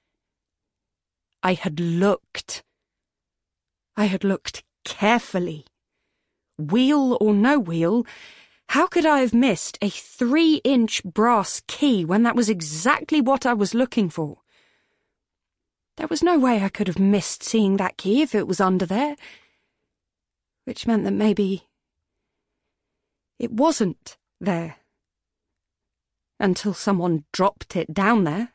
I had looked. I had looked carefully. Wheel or no wheel, how could I have missed a 3-inch brass key when that was exactly what I was looking for? There was no way I could have missed seeing that key if it was under there. Which meant that maybe it wasn't there. Until someone dropped it down there.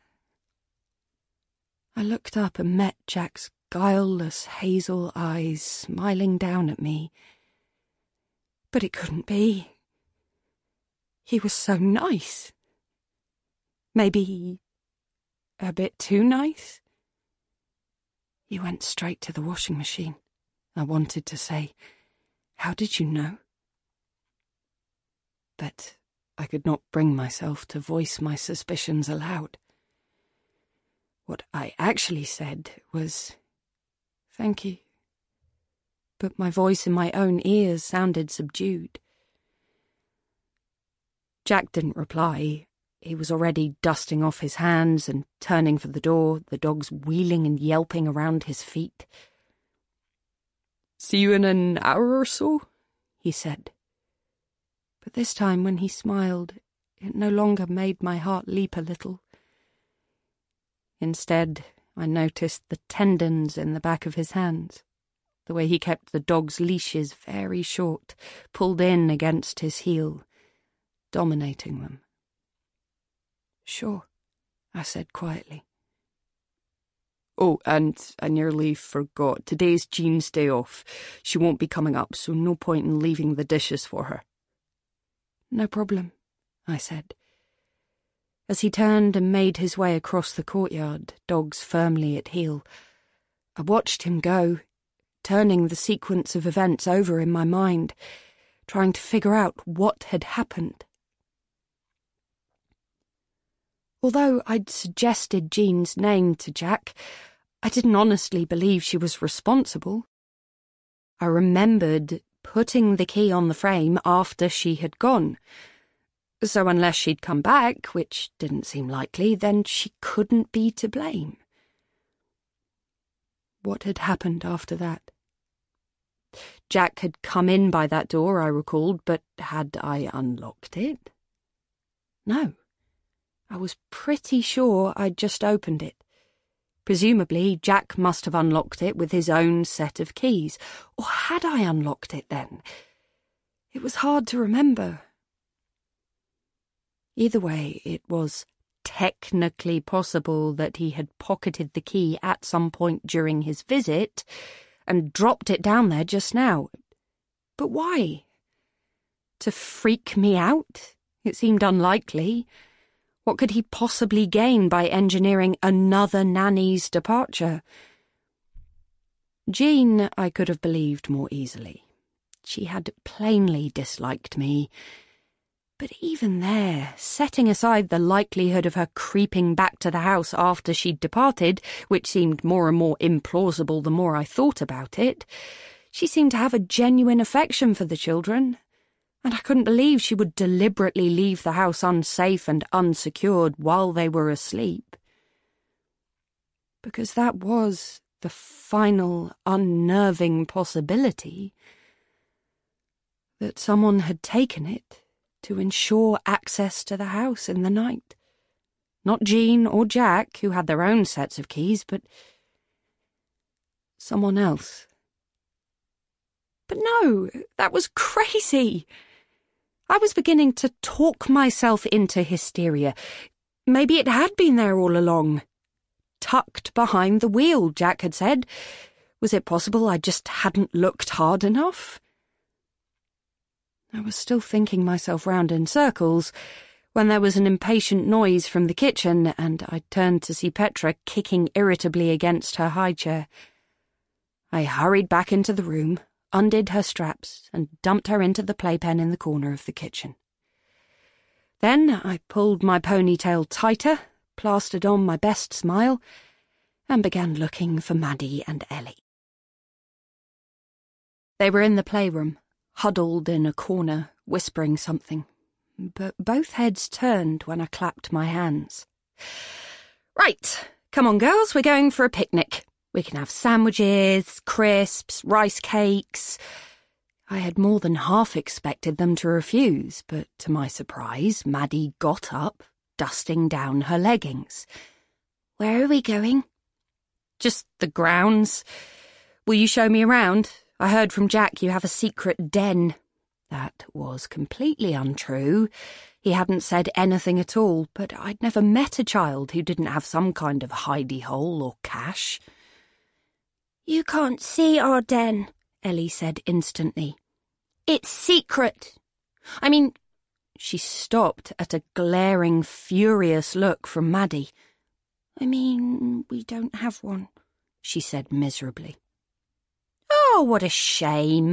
I looked up and met Jack's guileless hazel eyes smiling down at me. But it couldn't be. He was so nice. Maybe a bit too nice. He went straight to the washing machine. I wanted to say, "How did you know?" But I could not bring myself to voice my suspicions aloud. What I actually said was, "Thank you," but my voice in my own ears sounded subdued. Jack didn't reply. He was already dusting off his hands and turning for the door, the dogs wheeling and yelping around his feet. "See you in an hour or so," he said. But this time when he smiled, it no longer made my heart leap a little. Instead, I noticed the tendons in the back of his hands, the way he kept the dogs' leashes very short, pulled in against his heel, dominating them. "Sure," I said quietly. "Oh, and I nearly forgot. Today's Jean's day off. She won't be coming up, so no point in leaving the dishes for her." "No problem," I said. As he turned and made his way across the courtyard, dogs firmly at heel, I watched him go, turning the sequence of events over in my mind, trying to figure out what had happened. Although I'd suggested Jean's name to Jack, I didn't honestly believe she was responsible. I remembered putting the key on the frame after she had gone. So unless she'd come back, which didn't seem likely, then she couldn't be to blame. What had happened after that? Jack had come in by that door, I recalled, but had I unlocked it? No. I was pretty sure I'd just opened it. Presumably, Jack must have unlocked it with his own set of keys. Or had I unlocked it then? It was hard to remember. Either way, it was technically possible that he had pocketed the key at some point during his visit and dropped it down there just now. But why? To freak me out? It seemed unlikely. What could he possibly gain by engineering another nanny's departure? Jean I could have believed more easily. She had plainly disliked me. But even there, setting aside the likelihood of her creeping back to the house after she'd departed, which seemed more and more implausible the more I thought about it, she seemed to have a genuine affection for the children, and I couldn't believe she would deliberately leave the house unsafe and unsecured while they were asleep. Because that was the final unnerving possibility, that someone had taken it to ensure access to the house in the night. Not Jean or Jack, who had their own sets of keys, but someone else. But no, that was crazy. I was beginning to talk myself into hysteria. Maybe it had been there all along. Tucked behind the wheel, Jack had said. Was it possible I just hadn't looked hard enough? I was still thinking myself round in circles when there was an impatient noise from the kitchen and I turned to see Petra kicking irritably against her high chair. I hurried back into the room, undid her straps and dumped her into the playpen in the corner of the kitchen. Then I pulled my ponytail tighter, plastered on my best smile, and began looking for Maddie and Ellie. They were in the playroom, huddled in a corner, whispering something, but both heads turned when I clapped my hands. "Right, come on girls, we're going for a picnic. We can have sandwiches, crisps, rice cakes." I had more than half expected them to refuse, but to my surprise, Maddie got up, dusting down her leggings. "Where are we going?" "Just the grounds. Will you show me around? I heard from Jack you have a secret den." That was completely untrue. He hadn't said anything at all, but I'd never met a child who didn't have some kind of hidey hole or cache. "You can't see our den," Ellie said instantly. "It's secret. I mean..." She stopped at a glaring, furious look from Maddie. "I mean, we don't have one," she said miserably. "Oh, what a shame,"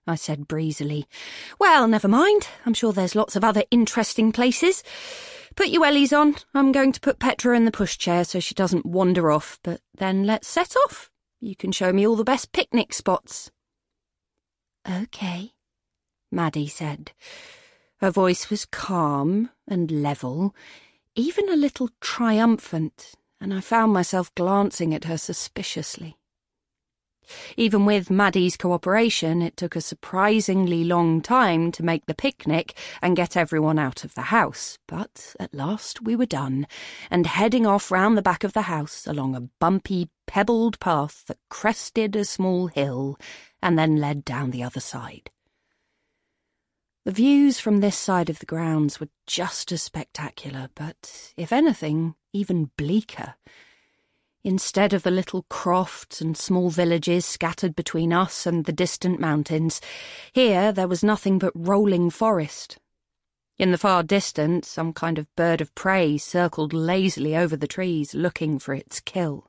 I said breezily. Well, never mind. I'm sure there's lots of other interesting places. Put your wellies on. I'm going to put Petra in the pushchair so she doesn't wander off, but then let's set off. You can show me all the best picnic spots. OK, Maddie said. Her voice was calm and level, even a little triumphant, and I found myself glancing at her suspiciously. Even with Maddie's cooperation, it took a surprisingly long time to make the picnic and get everyone out of the house, but at last we were done, and heading off round the back of the house along a bumpy, pebbled path that crested a small hill and then led down the other side. The views from this side of the grounds were just as spectacular, but, if anything, even bleaker. Instead of the little crofts and small villages scattered between us and the distant mountains, here there was nothing but rolling forest. In the far distance, some kind of bird of prey circled lazily over the trees, looking for its kill.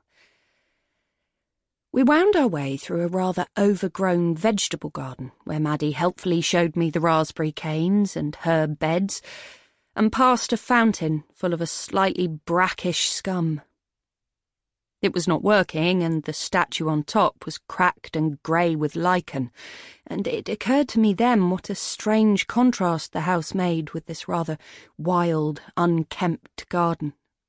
We wound our way through a rather overgrown vegetable garden, where Maddie helpfully showed me the raspberry canes and herb beds, and past a fountain full of a slightly brackish scum. It was not working, and the statue on top was cracked and grey with lichen, and it occurred to me then what a strange contrast the house made with this rather wild, unkempt garden.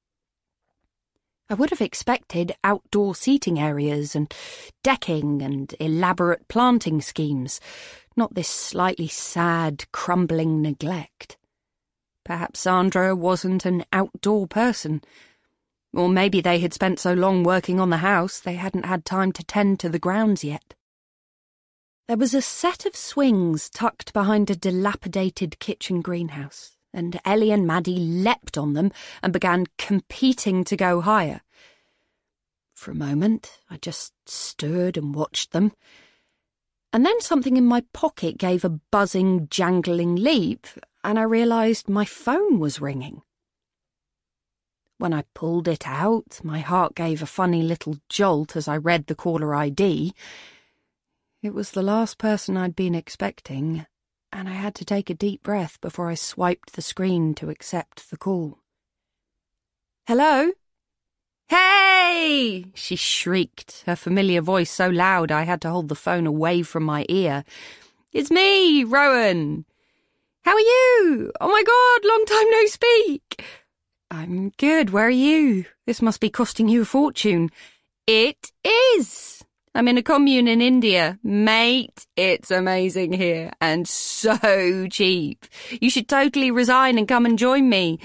I would have expected outdoor seating areas and decking and elaborate planting schemes, not this slightly sad, crumbling neglect. Perhaps Sandra wasn't an outdoor person. Or maybe they had spent so long working on the house they hadn't had time to tend to the grounds yet. There was a set of swings tucked behind a dilapidated kitchen greenhouse, and Ellie and Maddie leapt on them and began competing to go higher. For a moment, I just stood and watched them, and then something in my pocket gave a buzzing, jangling leap, and I realised my phone was ringing. When I pulled it out, my heart gave a funny little jolt as I read the caller ID. It was the last person I'd been expecting, and I had to take a deep breath before I swiped the screen to accept the call. "Hello?" "Hey!" she shrieked, her familiar voice so loud I had to hold the phone away from my ear. "It's me, Rowan. How are you? Oh my God, long time no speak." "I'm good, where are you? This must be costing you a fortune." "It is. I'm in a commune in India. Mate, it's amazing here, and so cheap. You should totally resign and come and join me."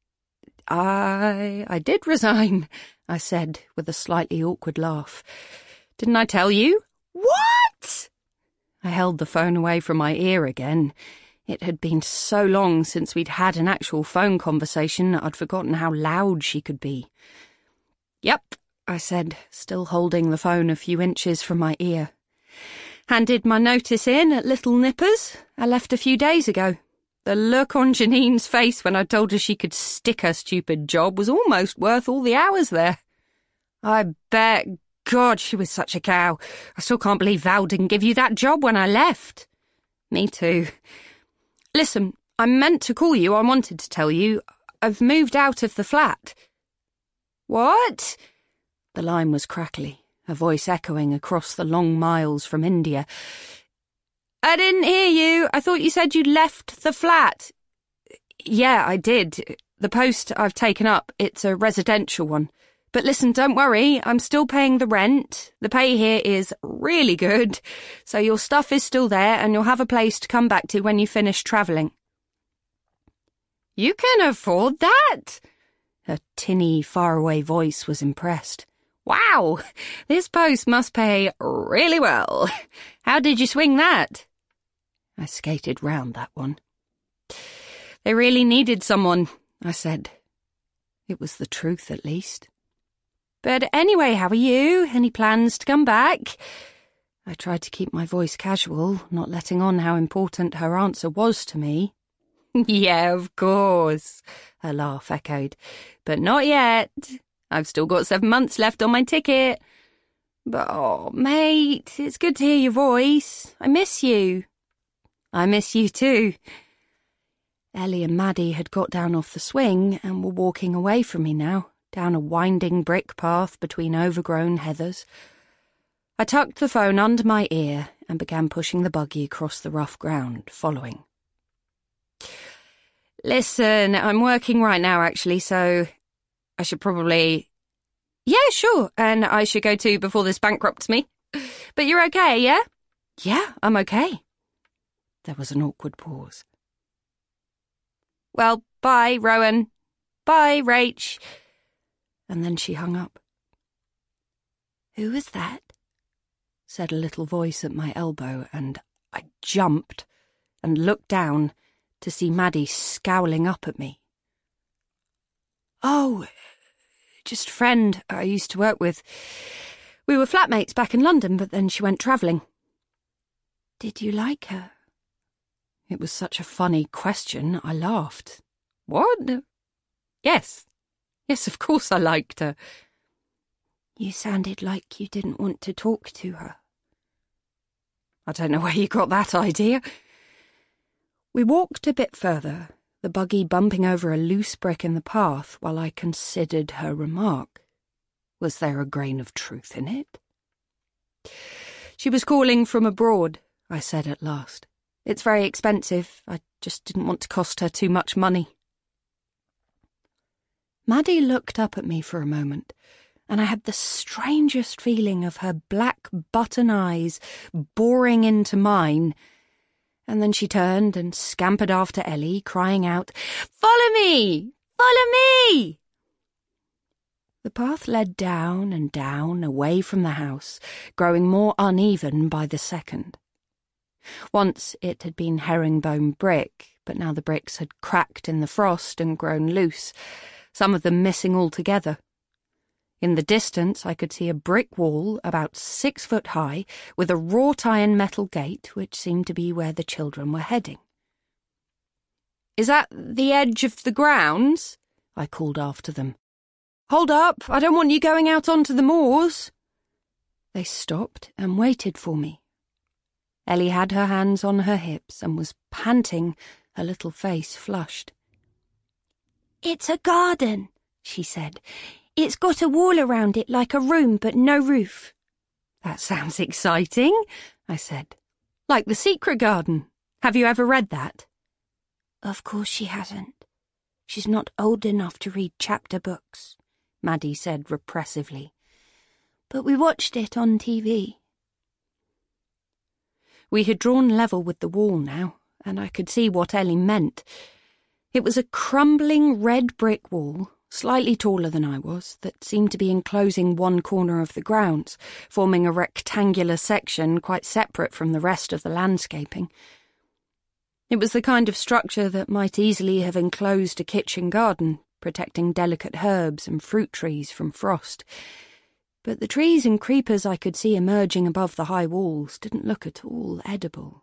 I did resign," I said, with a slightly awkward laugh. "Didn't I tell you?" "What?" I held the phone away from my ear again. It had been so long since we'd had an actual phone conversation I'd forgotten how loud she could be. "Yep," I said, still holding the phone a few inches from my ear. "Handed my notice in at Little Nippers. I left a few days ago. The look on Janine's face when I told her she could stick her stupid job was almost worth all the hours there. I bet. God, she was such a cow. I still can't believe Val didn't give you that job when I left." "Me too. Listen, I meant to call you. I wanted to tell you. I've moved out of the flat." "What?" The line was crackly, her voice echoing across the long miles from India. "I didn't hear you. I thought you said you'd left the flat." "Yeah, I did. The post I've taken up, it's a residential one. But listen, don't worry, I'm still paying the rent. The pay here is really good, so your stuff is still there and you'll have a place to come back to when you finish travelling." "You can afford that?" Her tinny, faraway voice was impressed. "Wow, this post must pay really well. How did you swing that?" I skated round that one. "They really needed someone," I said. It was the truth, at least. "But anyway, how are you? Any plans to come back?" I tried to keep my voice casual, not letting on how important her answer was to me. "Yeah, of course," her laugh echoed. "But not yet. I've still got 7 months left on my ticket. But, oh, mate, it's good to hear your voice. I miss you. I miss you too. Ellie and Maddie had got down off the swing and were walking away from me now, down a winding brick path between overgrown heathers. I tucked the phone under my ear and began pushing the buggy across the rough ground, following. Listen, I'm working right now, actually, so I should probably... Yeah, sure, and I should go too before this bankrupts me. But you're okay, yeah? Yeah, I'm okay. There was an awkward pause. Well, bye, Rowan. Bye, Rach. And then she hung up. Who was that? Said a little voice at my elbow, and I jumped and looked down to see Maddie scowling up at me. Oh, just a friend I used to work with. We were flatmates back in London, but then she went travelling. Did you like her? It was such a funny question, I laughed. What? Yes. Yes, of course I liked her. You sounded like you didn't want to talk to her. I don't know where you got that idea. We walked a bit further, the buggy bumping over a loose brick in the path while I considered her remark. Was there a grain of truth in it? She was calling from abroad, I said at last. It's very expensive. I just didn't want to cost her too much money. Maddie looked up at me for a moment, and I had the strangest feeling of her black button eyes boring into mine. And then she turned and scampered after Ellie, crying out, "Follow me! Follow me!" The path led down and down, away from the house, growing more uneven by the second. Once it had been herringbone brick, but now the bricks had cracked in the frost and grown loose, some of them missing altogether. In the distance I could see a brick wall about 6 foot high, with a wrought iron metal gate, which seemed to be where the children were heading. "Is that the edge of the grounds?" I called after them. "Hold up, I don't want you going out onto the moors." They stopped and waited for me. Ellie had her hands on her hips and was panting, her little face flushed. "It's a garden," she said. "It's got a wall around it like a room, but no roof." "That sounds exciting," I said. "Like The Secret Garden. Have you ever read that?" "Of course she hasn't. She's not old enough to read chapter books," Maddie said repressively. "But we watched it on TV." We had drawn level with the wall now, and I could see what Ellie meant. It was a crumbling red brick wall, slightly taller than I was, that seemed to be enclosing one corner of the grounds, forming a rectangular section quite separate from the rest of the landscaping. It was the kind of structure that might easily have enclosed a kitchen garden, protecting delicate herbs and fruit trees from frost. But the trees and creepers I could see emerging above the high walls didn't look at all edible.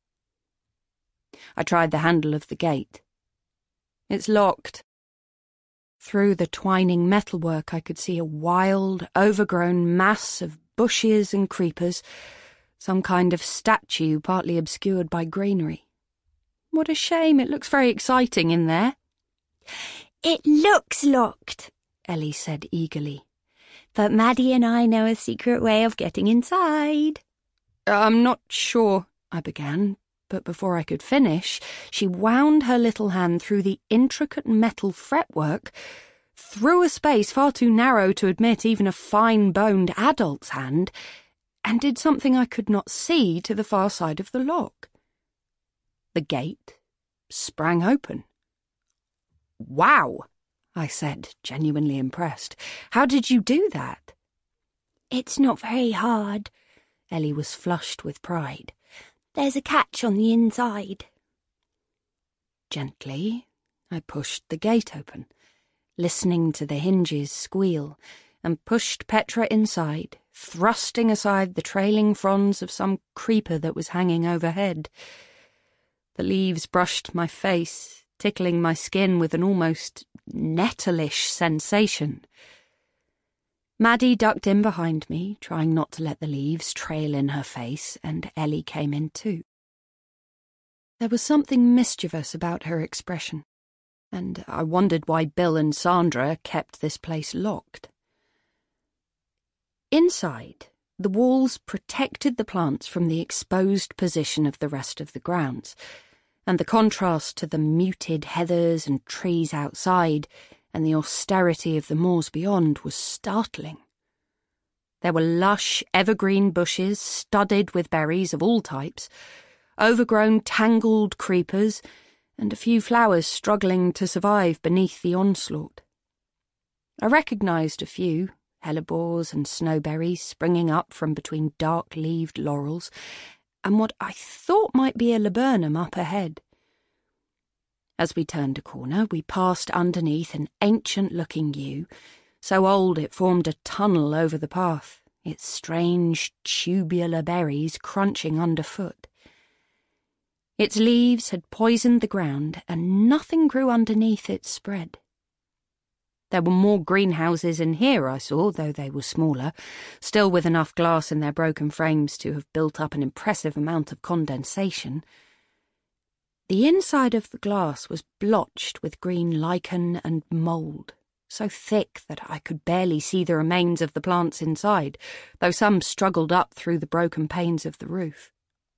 I tried the handle of the gate. "It's locked." Through the twining metalwork I could see a wild, overgrown mass of bushes and creepers, some kind of statue partly obscured by greenery. "What a shame, it looks very exciting in there." "It looks locked," Ellie said eagerly. "But Maddie and I know a secret way of getting inside." "I'm not sure," I began, but before I could finish, she wound her little hand through the intricate metal fretwork, through a space far too narrow to admit even a fine-boned adult's hand, and did something I could not see to the far side of the lock. The gate sprang open. "Wow!" I said, genuinely impressed. "How did you do that?" "It's not very hard." Ellie was flushed with pride. "There's a catch on the inside." Gently, I pushed the gate open, listening to the hinges squeal, and pushed Petra inside, thrusting aside the trailing fronds of some creeper that was hanging overhead. The leaves brushed my face, tickling my skin with an almost nettleish sensation. Maddie ducked in behind me, trying not to let the leaves trail in her face, and Ellie came in too. There was something mischievous about her expression, and I wondered why Bill and Sandra kept this place locked. Inside, the walls protected the plants from the exposed position of the rest of the grounds, and the contrast to the muted heathers and trees outside and the austerity of the moors beyond was startling. There were lush, evergreen bushes studded with berries of all types, overgrown, tangled creepers, and a few flowers struggling to survive beneath the onslaught. I recognised a few, hellebores and snowberries springing up from between dark-leaved laurels, and what I thought might be a laburnum up ahead. As we turned a corner, we passed underneath an ancient-looking yew, so old it formed a tunnel over the path, its strange, tubular berries crunching underfoot. Its leaves had poisoned the ground, and nothing grew underneath its spread. There were more greenhouses in here, I saw, though they were smaller, still with enough glass in their broken frames to have built up an impressive amount of condensation. The inside of the glass was blotched with green lichen and mould, so thick that I could barely see the remains of the plants inside, though some struggled up through the broken panes of the roof.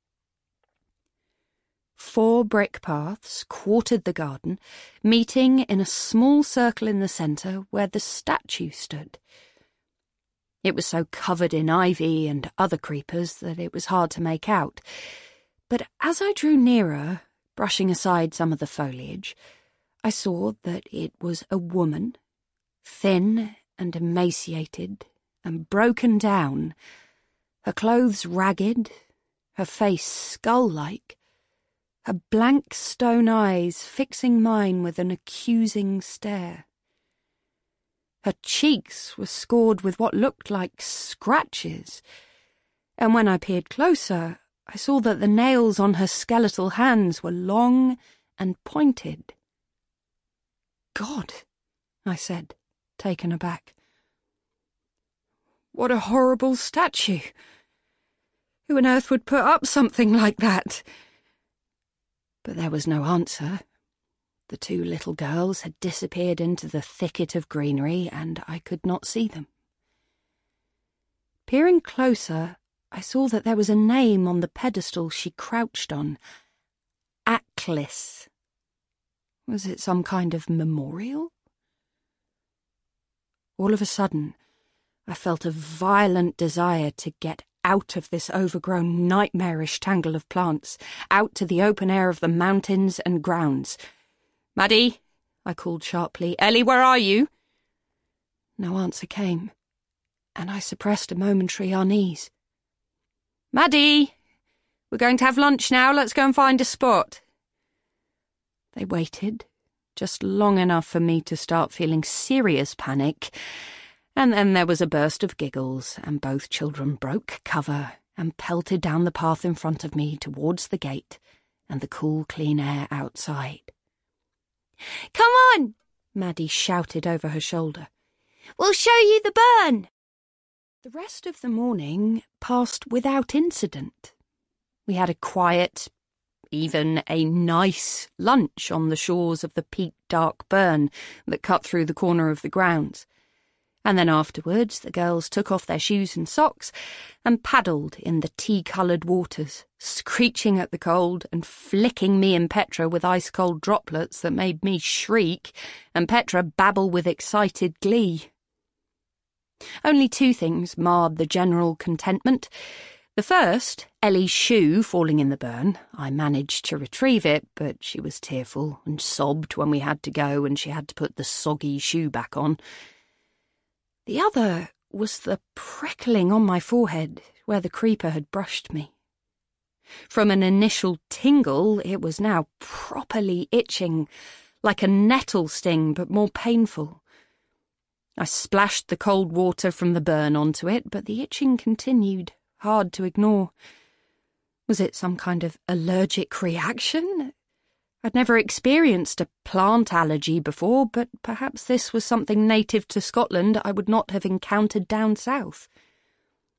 4 brick paths quartered the garden, meeting in a small circle in the centre where the statue stood. It was so covered in ivy and other creepers that it was hard to make out, but as I drew nearer, brushing aside some of the foliage, I saw that it was a woman, thin and emaciated and broken down, her clothes ragged, her face skull-like, her blank stone eyes fixing mine with an accusing stare. Her cheeks were scored with what looked like scratches, and when I peered closer, I saw that the nails on her skeletal hands were long and pointed. "God," I said, taken aback. "What a horrible statue! Who on earth would put up something like that?" But there was no answer. The 2 little girls had disappeared into the thicket of greenery, and I could not see them. Peering closer, I saw that there was a name on the pedestal she crouched on. Aklis. Was it some kind of memorial? All of a sudden, I felt a violent desire to get out of this overgrown, nightmarish tangle of plants, out to the open air of the mountains and grounds. "Maddie," I called sharply. "Ellie, where are you?" No answer came, and I suppressed a momentary unease. "Maddie, we're going to have lunch now. Let's go and find a spot." They waited, just long enough for me to start feeling serious panic, and then there was a burst of giggles, and both children broke cover and pelted down the path in front of me towards the gate and the cool, clean air outside. "Come on," Maddie shouted over her shoulder. "We'll show you the burn." The rest of the morning passed without incident. We had a quiet, even a nice lunch on the shores of the peat-dark burn that cut through the corner of the grounds. And then afterwards the girls took off their shoes and socks and paddled in the tea-coloured waters, screeching at the cold and flicking me and Petra with ice-cold droplets that made me shriek and Petra babble with excited glee. Only 2 things marred the general contentment. The first, Ellie's shoe falling in the burn. I managed to retrieve it, but she was tearful and sobbed when we had to go and she had to put the soggy shoe back on. The other was the prickling on my forehead where the creeper had brushed me. From an initial tingle, it was now properly itching, like a nettle sting, but more painful. I splashed the cold water from the burn onto it, but the itching continued, hard to ignore. Was it some kind of allergic reaction? I'd never experienced a plant allergy before, but perhaps this was something native to Scotland I would not have encountered down south.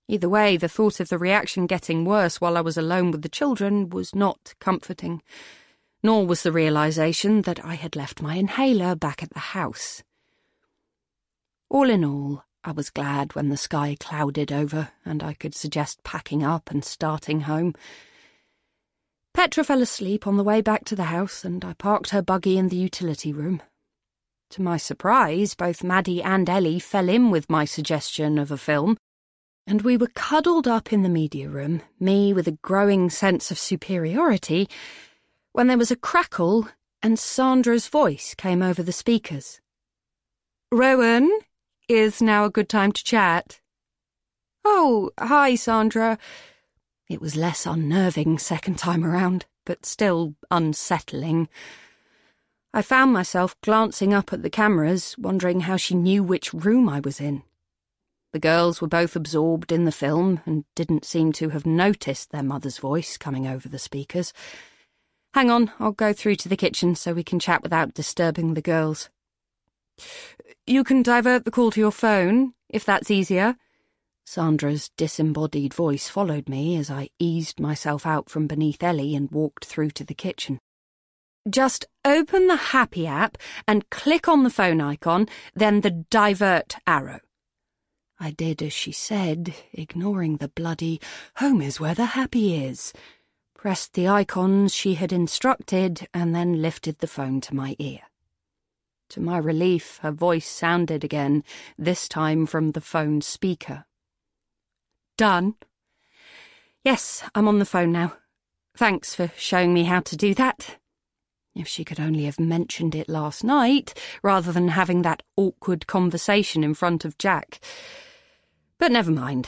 Either way, the thought of the reaction getting worse while I was alone with the children was not comforting, nor was the realisation that I had left my inhaler back at the house. All in all, I was glad when the sky clouded over and I could suggest packing up and starting home. Petra fell asleep on the way back to the house, and I parked her buggy in the utility room. To my surprise, both Maddie and Ellie fell in with my suggestion of a film, and we were cuddled up in the media room, me with a growing sense of superiority, when there was a crackle and Sandra's voice came over the speakers. "Rowan, is now a good time to chat?" "Oh, hi, Sandra." It was less unnerving second time around, but still unsettling. I found myself glancing up at the cameras, wondering how she knew which room I was in. The girls were both absorbed in the film and didn't seem to have noticed their mother's voice coming over the speakers. "Hang on, I'll go through to the kitchen so we can chat without disturbing the girls." "You can divert the call to your phone, if that's easier." Sandra's disembodied voice followed me as I eased myself out from beneath Ellie and walked through to the kitchen. "Just open the Happy app and click on the phone icon, then the divert arrow." I did as she said, ignoring the bloody "home is where the happy is," pressed the icons she had instructed, and then lifted the phone to my ear. To my relief, her voice sounded again, this time from the phone speaker. "Done?" "Yes, I'm on the phone now. Thanks for showing me how to do that." If she could only have mentioned it last night, rather than having that awkward conversation in front of Jack. But never mind.